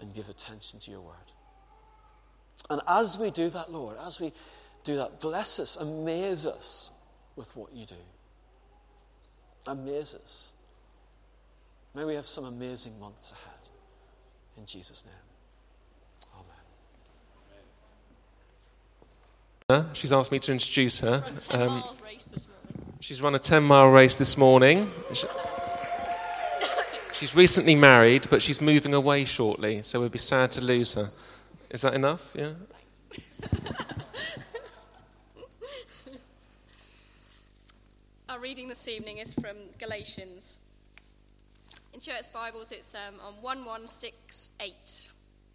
and give attention to your word. And as we do that, Lord, as we do that, bless us, amaze us with what you do. Amaze us. May we have some amazing months ahead. In Jesus' name. She's asked me to introduce her. She's run a 10-mile race this morning. She's recently married, but she's moving away shortly, so we'd be sad to lose her. Is that enough? Yeah? Our reading this evening is from Galatians. In Church Bibles, it's on 1168.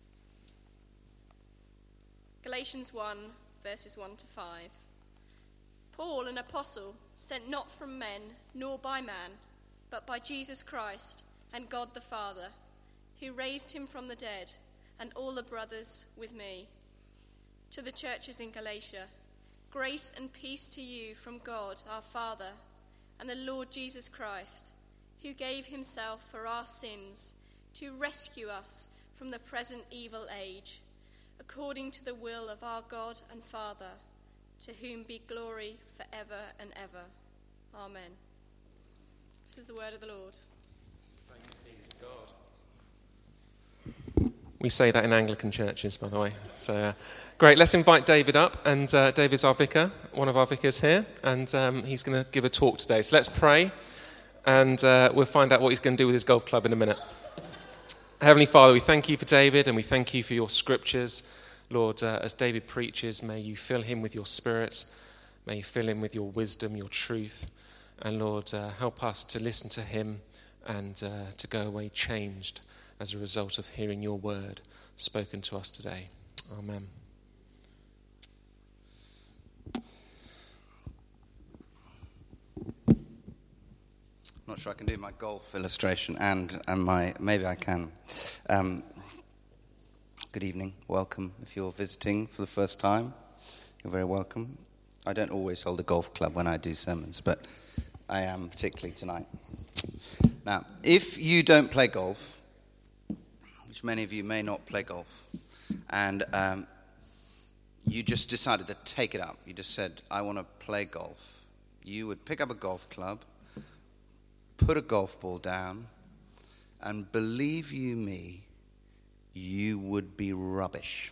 Galatians 1, verses 1 to 5. Paul, an apostle, sent not from men, nor by man, but by Jesus Christ and God the Father, who raised him from the dead, and all the brothers with me. To the churches in Galatia, grace and peace to you from God our Father and the Lord Jesus Christ, who gave himself for our sins to rescue us from the present evil age, according to the will of our God and Father, to whom be glory forever and ever. Amen. This is the word of the Lord. Thanks be to God. We say that in Anglican churches, by the way. So, great. Let's invite David up. And David's our vicar, one of our vicars here. And he's going to give a talk today. So let's pray. And we'll find out what he's going to do with his golf club in a minute. Heavenly Father, we thank you for David and we thank you for your scriptures. Lord, as David preaches, may you fill him with your spirit. May you fill him with your wisdom, your truth. And Lord, help us to listen to him and to go away changed as a result of hearing your word spoken to us today. Amen. I'm not sure I can do my golf illustration and my, maybe I can. Good evening, welcome. If you're visiting for the first time, you're very welcome. I don't always hold a golf club when I do sermons, but I am particularly tonight. Now, if you don't play golf, which many of you may not play golf, and you just decided to take it up, you just said, I want to play golf, you would pick up a golf club, put a golf ball down, and believe you me, you would be rubbish.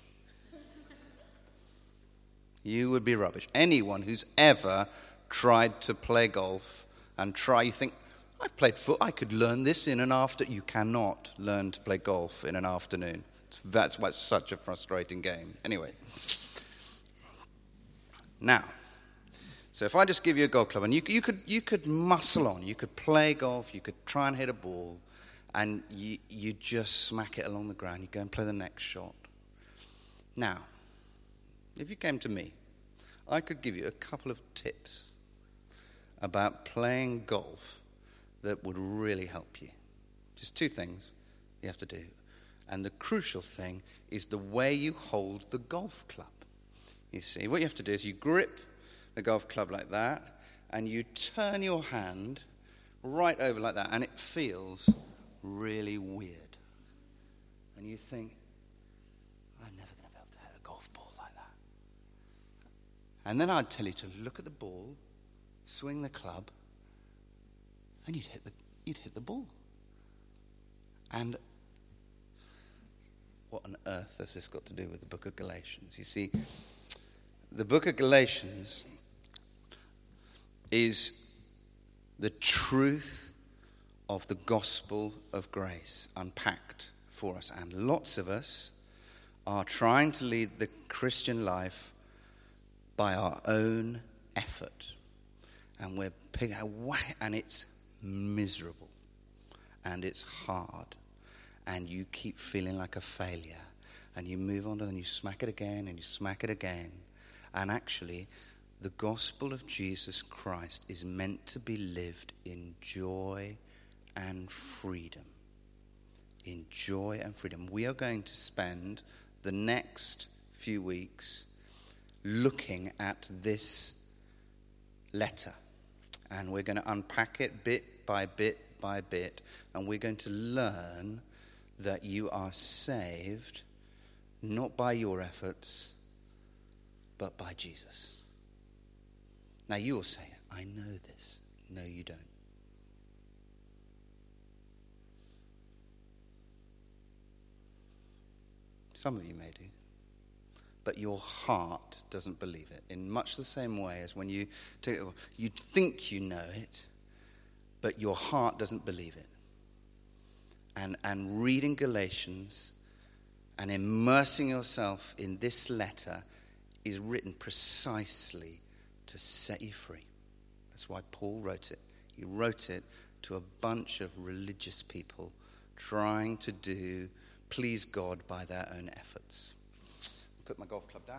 You would be rubbish. Anyone who's ever tried to play golf and you think, I've played football, I could learn this in an afternoon. You cannot learn to play golf in an afternoon. That's why it's such a frustrating game. Anyway. Now, so if I just give you a golf club, and you could muscle on, you could play golf, you could try and hit a ball, and you just smack it along the ground, you go and play the next shot. Now, if you came to me, I could give you a couple of tips about playing golf that would really help you. Just two things you have to do. And the crucial thing is the way you hold the golf club. You see, what you have to do is you grip the golf club like that, and you turn your hand right over like that, and it feels really weird. And you think, I'm never going to be able to hit a golf ball like that. And then I'd tell you to look at the ball, swing the club, and you'd hit the ball. And what on earth has this got to do with the book of Galatians? You see, the book of Galatians is the truth of the gospel of grace unpacked for us. And lots of us are trying to lead the Christian life by our own effort. And and it's miserable. And it's hard. And you keep feeling like a failure. And you move on and you smack it again and you smack it again. And actually, the gospel of Jesus Christ is meant to be lived in joy and freedom. In joy and freedom. We are going to spend the next few weeks looking at this letter. And we're going to unpack it bit by bit by bit. And we're going to learn that you are saved not by your efforts, but by Jesus. Now you will say, I know this. No, you don't. Some of you may do. But your heart doesn't believe it. In much the same way as when you think you know it, but your heart doesn't believe it. And reading Galatians and immersing yourself in this letter is written precisely to set you free. That's why Paul wrote it. He wrote it to a bunch of religious people trying to please God by their own efforts. Put my golf club down.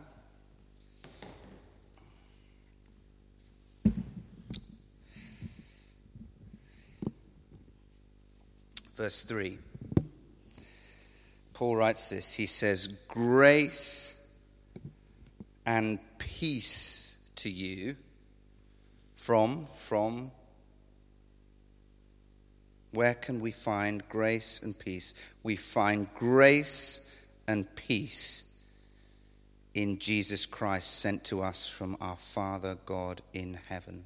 Verse 3. Paul writes this. He says, grace and peace to you from where can we find grace and peace? We find grace and peace in Jesus Christ, sent to us from our Father God in heaven.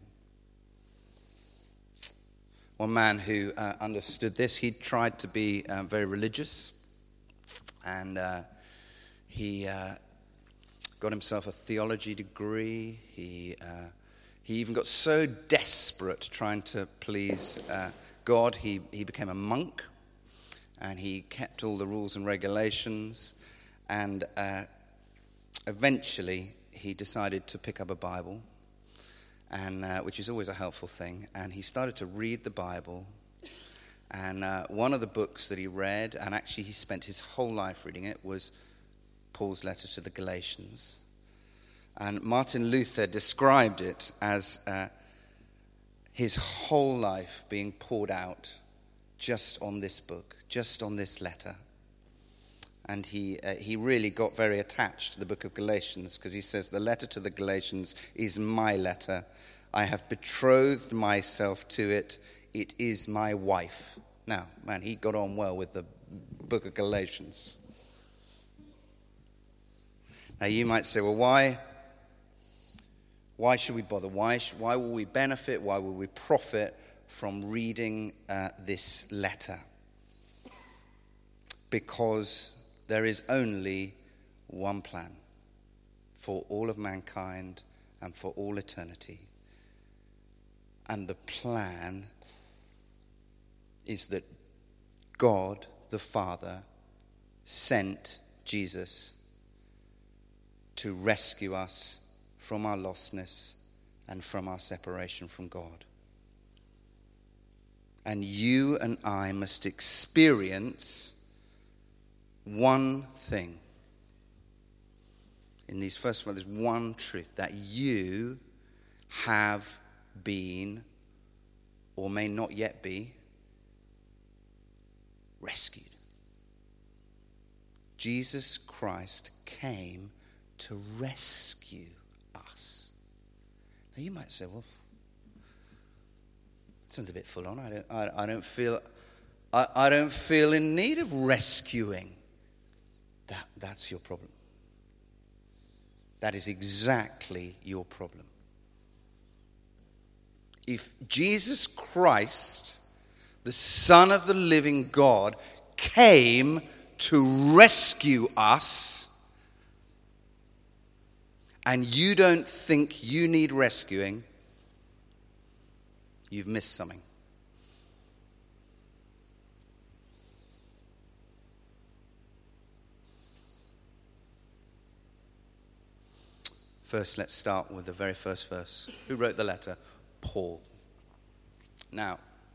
One man who understood this, he tried to be very religious, and he got himself a theology degree. He even got so desperate trying to please God, he became a monk, and he kept all the rules and regulations, and eventually he decided to pick up a Bible, and which is always a helpful thing, and he started to read the Bible. And one of the books that he read, and actually he spent his whole life reading it, was Paul's letter to the Galatians. And Martin Luther described it as his whole life being poured out just on this book, just on this letter. And he really got very attached to the book of Galatians, because he says, the letter to the Galatians is my letter. I have betrothed myself to it. It is my wife. Now, man, he got on well with the book of Galatians. Now, you might say, well, why should we bother? Why will we benefit? Why will we profit from reading this letter? Because there is only one plan for all of mankind and for all eternity. And the plan is that God, the Father, sent Jesus to rescue us from our lostness and from our separation from God. And you and I must experience one thing. In these first ones, there's one truth, that you have been, or may not yet be, rescued. Jesus Christ came to rescue us. Now you might say, well, it sounds a bit full on. I don't feel in need of rescuing. That's your problem. That is exactly your problem. If Jesus Christ, the Son of the living God, came to rescue us, and you don't think you need rescuing, you've missed something. First, let's start with the very first verse. Who wrote the letter? Paul. Now,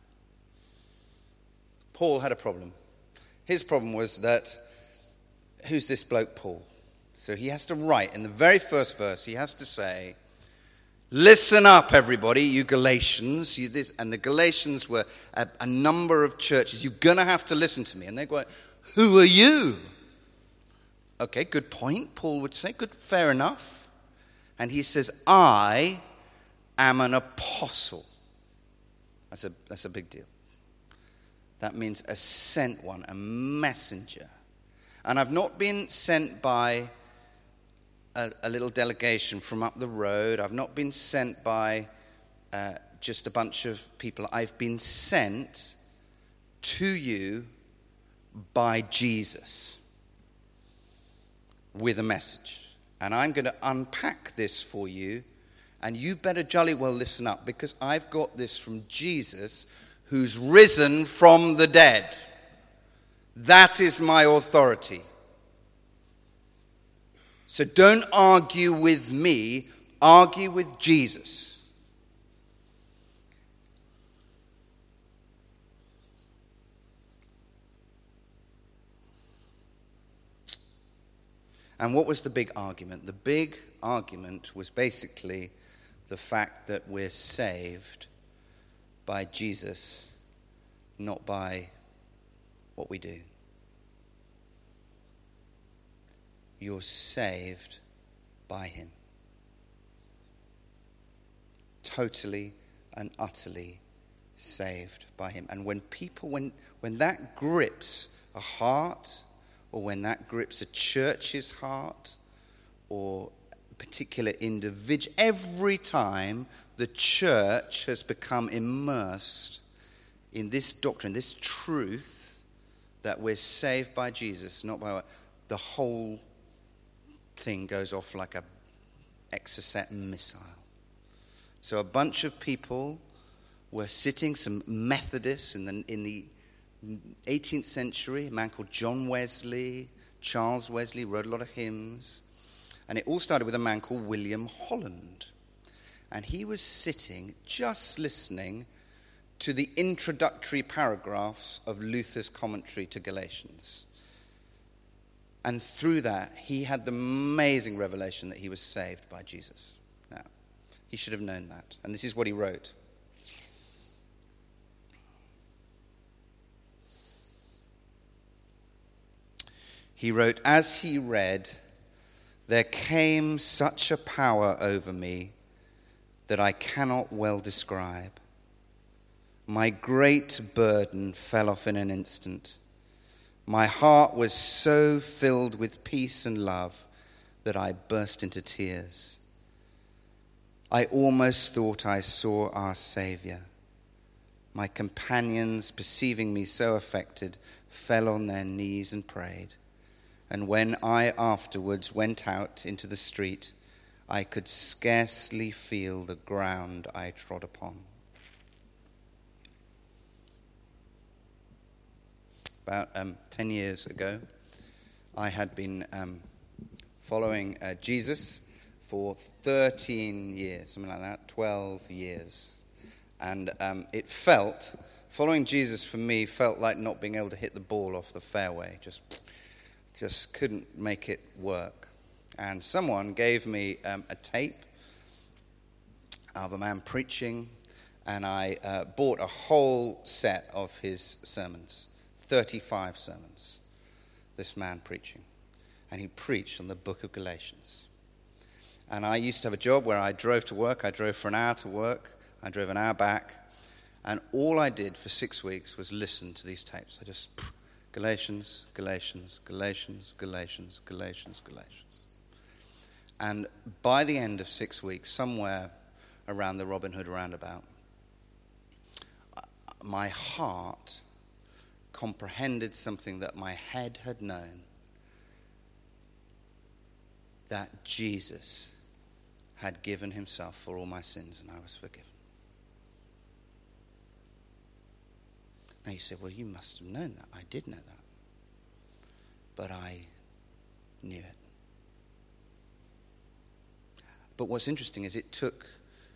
Paul had a problem. His problem was that, who's this bloke Paul? So he has to write, in the very first verse, he has to say, listen up, everybody, you Galatians. And the Galatians were a number of churches. You're going to have to listen to me. And they go, who are you? Okay, good point, Paul would say. Good, fair enough. And he says, I am an apostle. That's a big deal. That means a sent one, a messenger. And I've not been sent by a little delegation from up the road. I've not been sent by just a bunch of people. I've been sent to you by Jesus with a message. And I'm going to unpack this for you. And you better jolly well listen up, because I've got this from Jesus, who's risen from the dead. That is my authority. So don't argue with me, argue with Jesus. And what was the big argument? The big argument was basically the fact that we're saved by Jesus, not by what we do. You're saved by him. Totally and utterly saved by him. And when that grips a heart, or when that grips a church's heart, or a particular individual, every time the church has become immersed in this doctrine, this truth that we're saved by Jesus, not by the whole thing goes off like a Exocet missile. So a bunch of people were sitting, some Methodists in the 18th century, a man called John Wesley, Charles Wesley, wrote a lot of hymns. And it all started with a man called William Holland. And he was sitting just listening to the introductory paragraphs of Luther's commentary to Galatians. And through that, he had the amazing revelation that he was saved by Jesus. Now, he should have known that. And this is what he wrote. He wrote, "As he read, there came such a power over me that I cannot well describe. My great burden fell off in an instant. My heart was so filled with peace and love that I burst into tears. I almost thought I saw our Saviour. My companions, perceiving me so affected, fell on their knees and prayed. And when I afterwards went out into the street, I could scarcely feel the ground I trod upon." About 10 years ago, I had been following Jesus for 13 years, something like that, 12 years. And following Jesus for me felt like not being able to hit the ball off the fairway, just couldn't make it work. And someone gave me a tape of a man preaching, and I bought a whole set of his sermons, 35 sermons, this man preaching. And he preached on the book of Galatians. And I used to have a job where I drove to work. I drove for an hour to work. I drove an hour back. And all I did for 6 weeks was listen to these tapes. I just, Galatians, Galatians, Galatians, Galatians, Galatians, Galatians. And by the end of 6 weeks, somewhere around the Robin Hood roundabout, my heart comprehended something that my head had known, that Jesus had given himself for all my sins and I was forgiven. Now you say, well, you must have known that. I did know that. But I knew it. But what's interesting is it took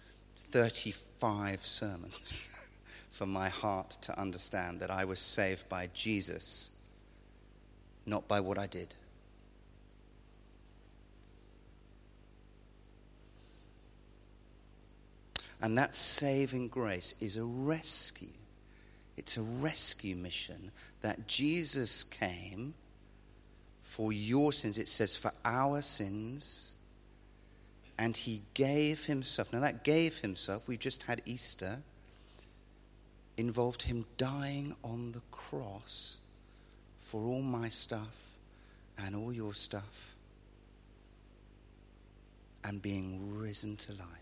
35 sermons for my heart to understand that I was saved by Jesus, not by what I did. And that saving grace is a rescue. It's a rescue mission that Jesus came for your sins. It says for our sins. And he gave himself. Now that gave himself, we've just had Easter. involved him dying on the cross for all my stuff and all your stuff, and being risen to life.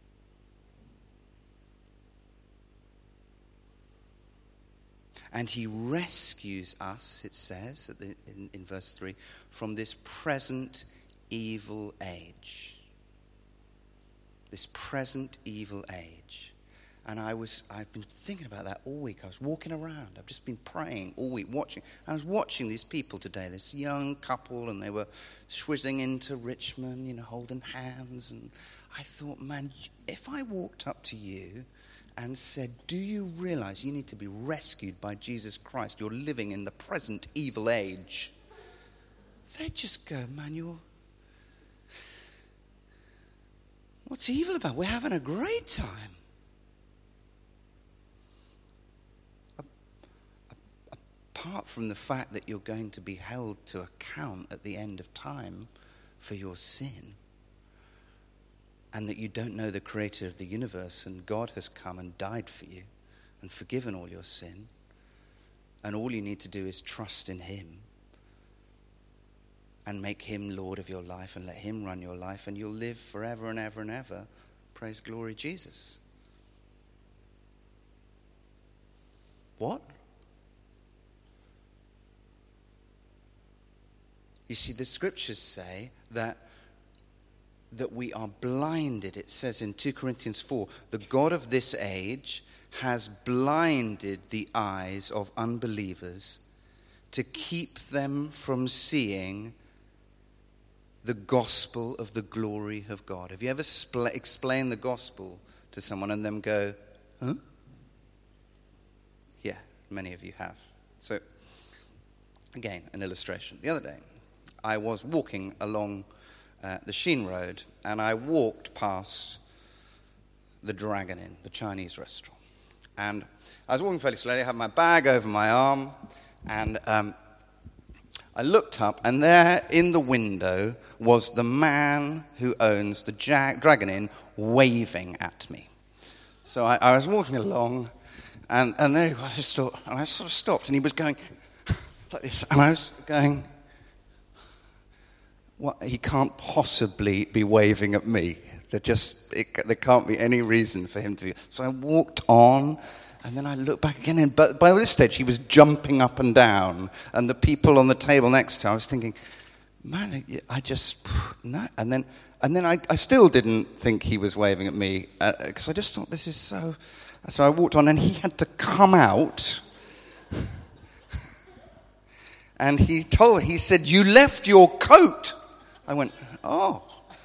And he rescues us, it says in verse 3, from this present evil age. This present evil age. And I've been thinking about that all week. I was walking around. I've just been praying all week, watching. I was watching these people today, this young couple, and they were swizzing into Richmond, holding hands. And I thought, man, if I walked up to you and said, do you realize you need to be rescued by Jesus Christ? You're living in the present evil age. They'd just go, man, what's evil about? We're having a great time. Apart from the fact that you're going to be held to account at the end of time for your sin, and that you don't know the creator of the universe, and God has come and died for you and forgiven all your sin, and all you need to do is trust in him and make him Lord of your life and let him run your life, and you'll live forever and ever and ever. Praise glory Jesus. What? You see, the scriptures say that we are blinded. It says in 2 Corinthians 4, the God of this age has blinded the eyes of unbelievers to keep them from seeing the gospel of the glory of God. Have you ever explained the gospel to someone and them go, huh? Yeah, many of you have. So, again, an illustration. The other day, I was walking along the Sheen Road, and I walked past the Dragon Inn, the Chinese restaurant. And I was walking fairly slowly. I had my bag over my arm, and I looked up, and there in the window was the man who owns the Dragon Inn waving at me. So I was walking along, and there he was, and I sort of stopped, and he was going like this, and I was going, what? He can't possibly be waving at me. There can't be any reason for him to be. So I walked on, and then I looked back again, and but by this stage he was jumping up and down, and the people on the table next to him, I was thinking, man, I just, no. And then I still didn't think he was waving at me, because I just thought, this is so. So I walked on, and he had to come out. And he said, you left your coat. I went, oh,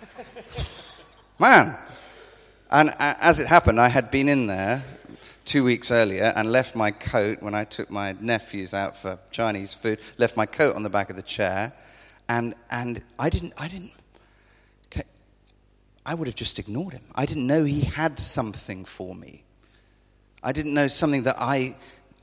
man. And as it happened, I had been in there 2 weeks earlier and left my coat when I took my nephews out for Chinese food, left my coat on the back of the chair. And I would have just ignored him. I didn't know he had something for me. I didn't know something that I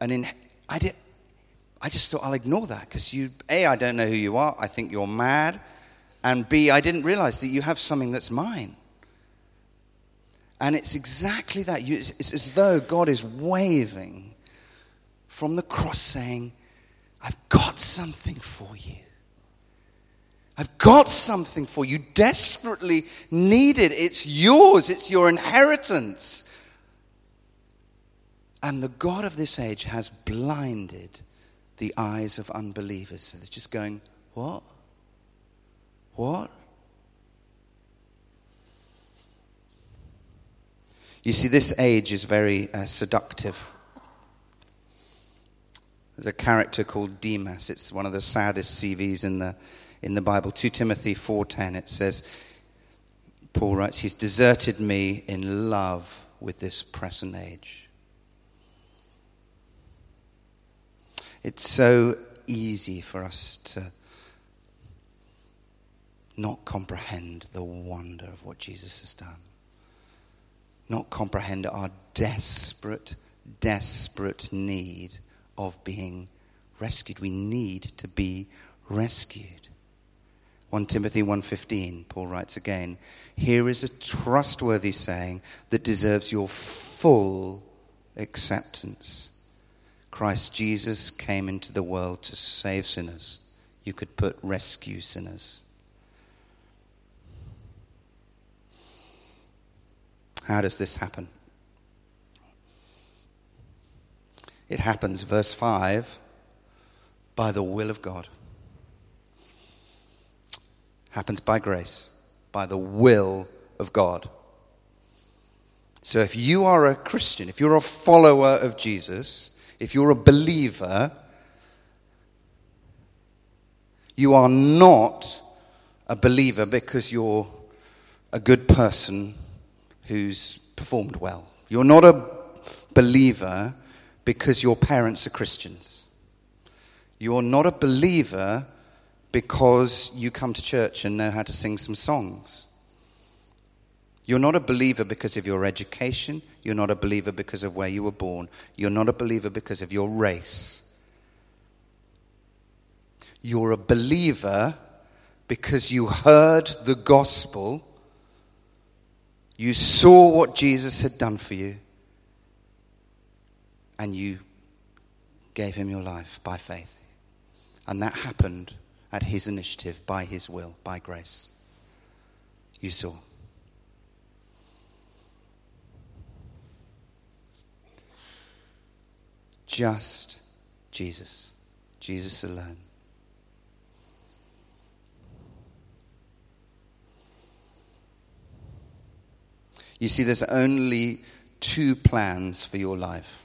just thought I'll ignore that because I don't know who you are. I think you're mad. And B, I didn't realize that you have something that's mine. And it's exactly that. It's as though God is waving from the cross saying, I've got something for you. I've got something for you. Desperately need it. It's yours. It's your inheritance. And the God of this age has blinded the eyes of unbelievers. So they're just going, what? What? You see, this age is very seductive. There's a character called Demas. It's one of the saddest CVs in the Bible. 2 Timothy 4:10, it says, Paul writes, he's deserted me in love with this present age. It's so easy for us to not comprehend the wonder of what Jesus has done. Not comprehend our desperate, desperate need of being rescued. We need to be rescued. 1 Timothy 1:15, Paul writes again, here is a trustworthy saying that deserves your full acceptance. Christ Jesus came into the world to save sinners. You could put rescue sinners. How does this happen? It happens, verse 5, by the will of God. Happens by grace, by the will of God. So if you are a Christian, if you're a follower of Jesus, if you're a believer, you are not a believer because you're a good person who's performed well. You're not a believer because your parents are Christians. You're not a believer because you come to church and know how to sing some songs. You're not a believer because of your education. You're not a believer because of where you were born. You're not a believer because of your race. You're a believer because you heard the gospel. You saw what Jesus had done for you. And you gave him your life by faith. And that happened at his initiative, by his will, by grace. You saw. Just Jesus. Jesus alone. You see, there's only two plans for your life.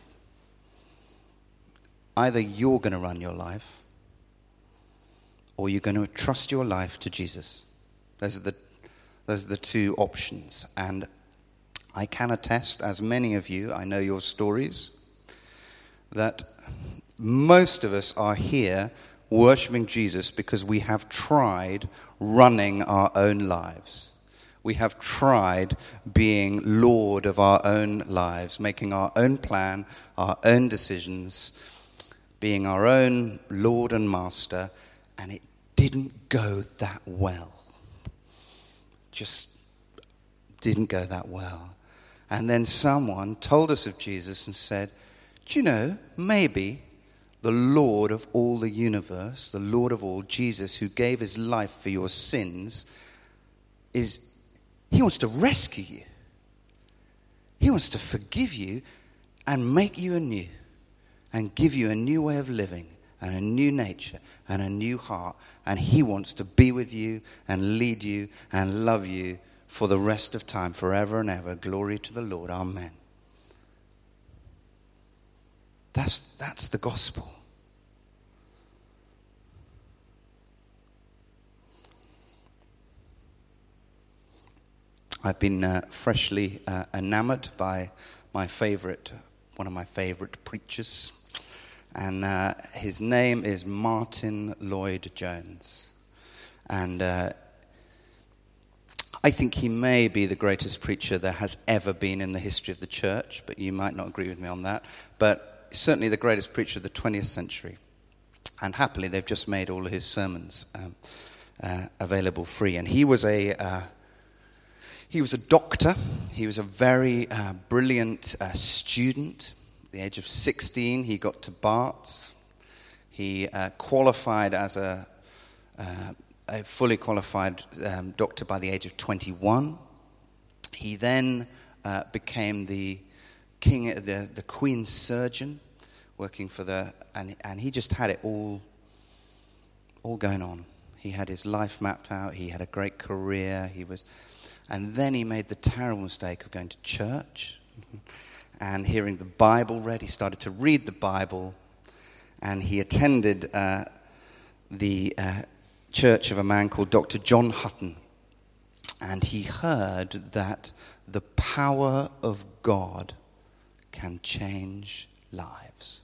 Either you're going to run your life, or you're going to trust your life to Jesus. Those are the two options. And I can attest, as many of you, I know your stories, that most of us are here worshiping Jesus because we have tried running our own lives. We have tried being Lord of our own lives, making our own plan, our own decisions, being our own Lord and Master, and it didn't go that well. Just didn't go that well. And then someone told us of Jesus and said, do you know, maybe the Lord of all the universe, the Lord of all, Jesus, who gave his life for your sins, he wants to rescue you. He wants to forgive you and make you anew and give you a new way of living and a new nature and a new heart. And he wants to be with you and lead you and love you for the rest of time, forever and ever. Glory to the Lord. Amen. That's the gospel. I've been freshly enamored by one of my favorite preachers, and his name is Martin Lloyd-Jones. And I think he may be the greatest preacher there has ever been in the history of the church, but you might not agree with me on that. But certainly the greatest preacher of the 20th century. And happily, they've just made all of his sermons available free. And he was a doctor. He was a very brilliant student. At the age of 16, he got to Barts. He qualified as a fully qualified doctor by the age of 21. He then became the Queen's surgeon, working for and he just had it all going on. He had his life mapped out. He had a great career. And then he made the terrible mistake of going to church and hearing the Bible read. He started to read the Bible, and he attended the church of a man called Dr. John Hutton. And he heard that the power of God can change lives.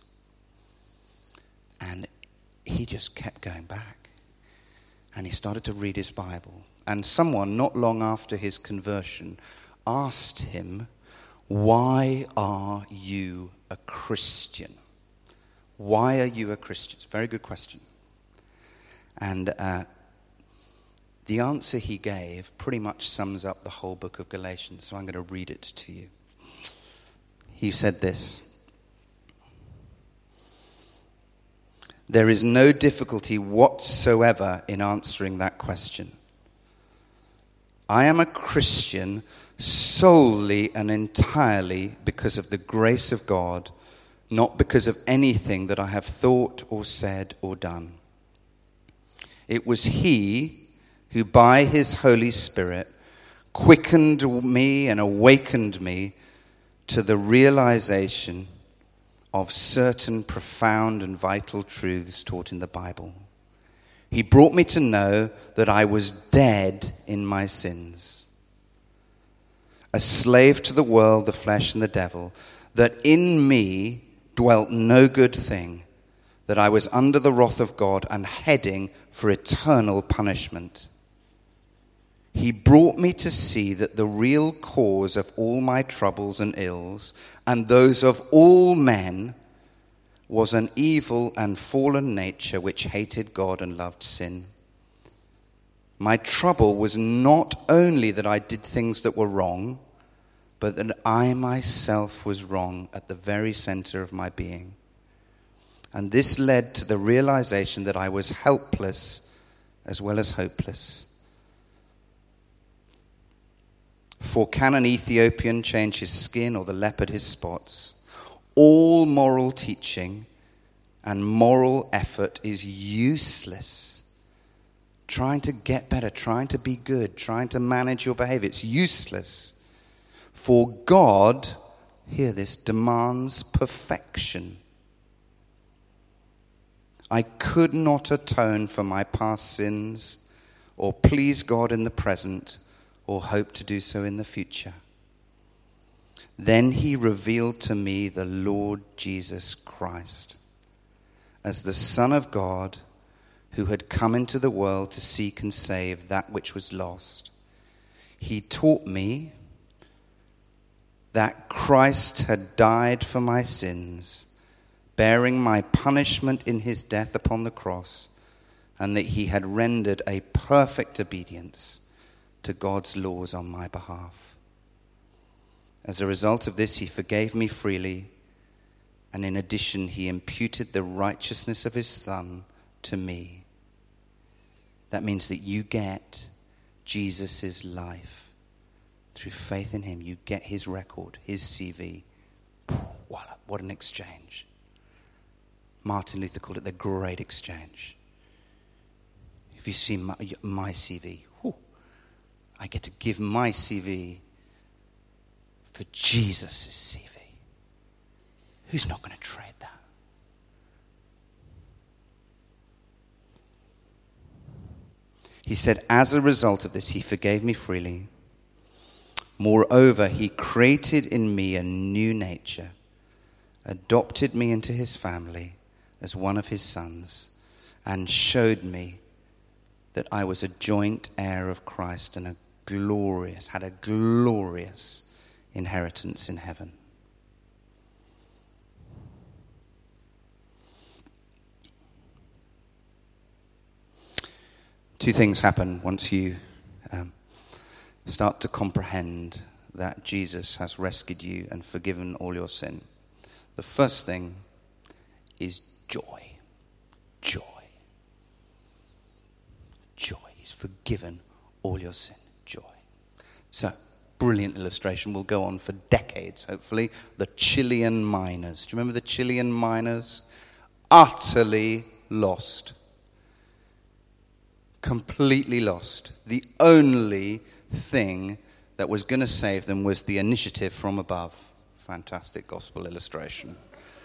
And he just kept going back. And he started to read his Bible. And someone, not long after his conversion, asked him, "Why are you a Christian? Why are you a Christian?" It's a very good question. And the answer he gave pretty much sums up the whole book of Galatians. So I'm going to read it to you. He said this: There is no difficulty whatsoever in answering that question. I am a Christian solely and entirely because of the grace of God, not because of anything that I have thought or said or done. It was He who by His Holy Spirit quickened me and awakened me to the realization of certain profound and vital truths taught in the Bible. He brought me to know that I was dead in my sins, a slave to the world, the flesh, and the devil, that in me dwelt no good thing, that I was under the wrath of God and heading for eternal punishment. He brought me to see that the real cause of all my troubles and ills, and those of all men, was an evil and fallen nature which hated God and loved sin. My trouble was not only that I did things that were wrong, but that I myself was wrong at the very center of my being. And this led to the realization that I was helpless as well as hopeless. For can an Ethiopian change his skin or the leopard his spots? All moral teaching and moral effort is useless. Trying to get better, trying to be good, trying to manage your behavior, it's useless. For God, hear this, demands perfection. I could not atone for my past sins or please God in the present or hope to do so in the future. Then He revealed to me the Lord Jesus Christ as the Son of God, who had come into the world to seek and save that which was lost. He taught me that Christ had died for my sins, bearing my punishment in His death upon the cross, and that He had rendered a perfect obedience to God's laws on my behalf. As a result of this, He forgave me freely, and in addition, He imputed the righteousness of His Son to me. That means that you get Jesus' life. Through faith in Him, you get His record, His CV. Voila, what an exchange. Martin Luther called it the great exchange. If you see my CV, I get to give my CV for Jesus' CV. Who's not going to trade that? He said, as a result of this, He forgave me freely. Moreover, He created in me a new nature, adopted me into His family as one of His sons, and showed me that I was a joint heir of Christ and had a glorious inheritance in heaven. Two things happen once you start to comprehend that Jesus has rescued you and forgiven all your sin. The first thing is joy. Joy. Joy. He's forgiven all your sin. Joy. So, brilliant illustration. Will go on for decades, hopefully. The Chilean miners. Do you remember the Chilean miners? Utterly lost. Completely lost. The only thing that was going to save them was the initiative from above. Fantastic gospel illustration.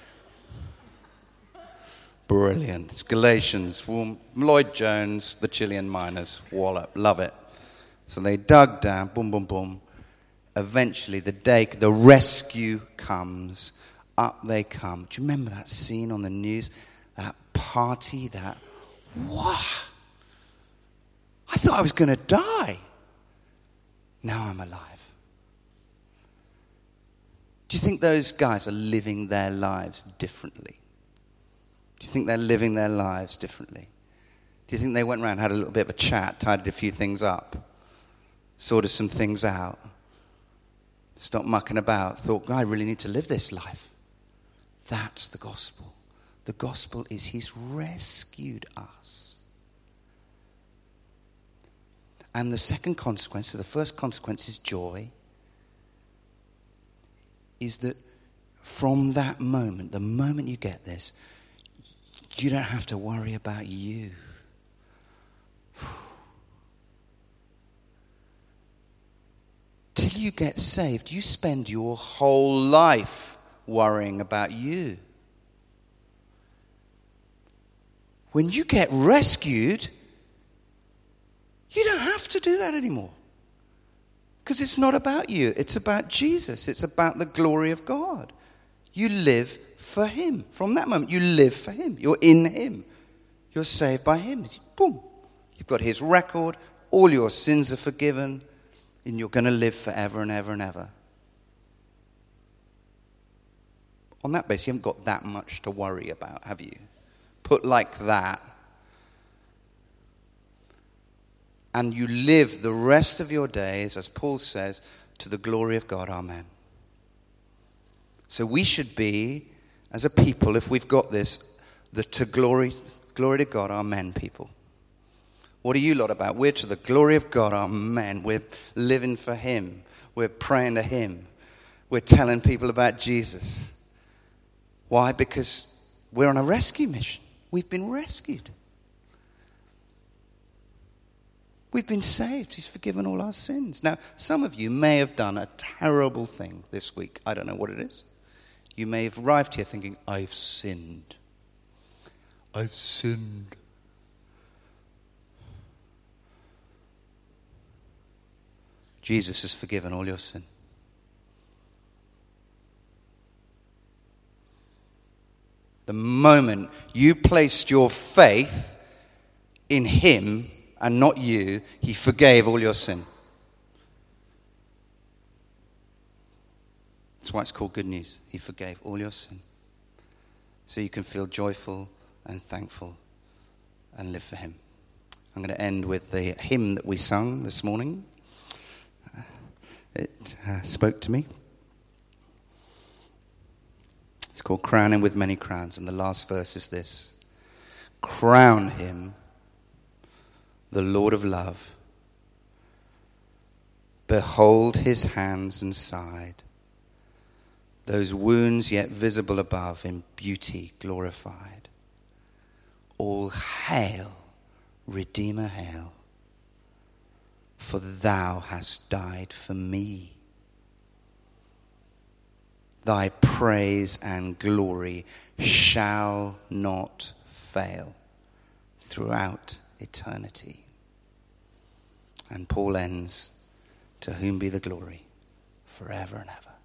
Brilliant. It's Galatians. Lloyd Jones, the Chilean miners. Wallop. Love it. So they dug down. Boom, boom, boom. Eventually the rescue comes. Up they come. Do you remember that scene on the news? That party, wow. I thought I was going to die. Now I'm alive. Do you think those guys are living their lives differently? Do you think they're living their lives differently? Do you think they went around, had a little bit of a chat, tidied a few things up, sorted some things out, stopped mucking about, thought, I really need to live this life? That's the gospel. The gospel is he's rescued us. And the second consequence, so the first consequence is joy, is that from that moment, the moment you get this, you don't have to worry about you. Till you get saved, you spend your whole life worrying about you. When you get rescued, you don't have to do that anymore. Because it's not about you. It's about Jesus. It's about the glory of God. You live for him. From that moment, you live for him. You're in him. You're saved by him. Boom. You've got his record. All your sins are forgiven. And you're going to live forever and ever and ever. On that basis, you haven't got that much to worry about, have you? Put like that. And you live the rest of your days, as Paul says, to the glory of God. Amen. So we should be, as a people, if we've got this, the to glory to God, amen people. What are you lot about? We're to the glory of God, amen. We're living for him. We're praying to him. We're telling people about Jesus. Why? Because we're on a rescue mission. We've been rescued. We've been saved. He's forgiven all our sins. Now, some of you may have done a terrible thing this week. I don't know what it is. You may have arrived here thinking, I've sinned. I've sinned. Jesus has forgiven all your sin. The moment you placed your faith in him and not you, he forgave all your sin. That's why it's called good news. He forgave all your sin. So you can feel joyful and thankful and live for him. I'm going to end with the hymn that we sung this morning. It spoke to me. It's called Crown Him with Many Crowns, and the last verse is this. Crown him, the Lord of love. Behold his hands and side, those wounds yet visible above, in beauty glorified. All hail, Redeemer, hail, for thou hast died for me. Thy praise and glory shall not fail throughout eternity. And Paul ends, to whom be the glory forever and ever.